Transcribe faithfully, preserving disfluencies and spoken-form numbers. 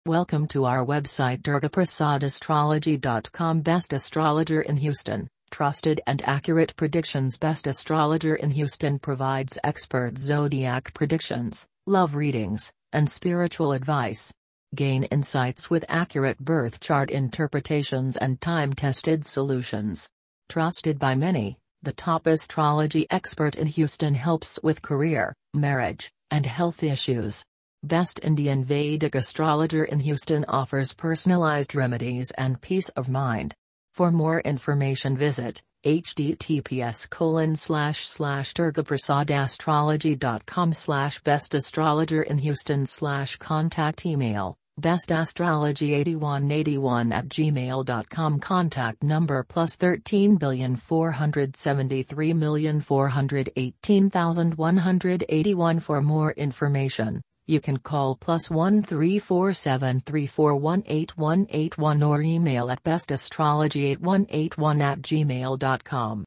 Welcome to our website durga prasad astrology dot com. Best astrologer in Houston, trusted and accurate predictions. Best astrologer in Houston provides expert zodiac predictions, love readings, and spiritual advice. Gain insights with accurate birth chart interpretations and time-tested solutions. Trusted by many, the top astrology expert in Houston helps with career, marriage, and health issues. Best Indian Vedic astrologer in Houston offers personalized remedies and peace of mind. For more information visit https colon slash slash durgaprasadastrology dot com slash best astrologer in Houston slash contact email bestastrology eighty-one eighty-one at gmail dot com. Contact number plus thirteen billion four hundred seventy-three million four hundred eighteen thousand one hundred eighty-one. For more information, you can call plus one three four seven three four one eight one eight one or email at bestastrology eight one eight one at gmail dot com.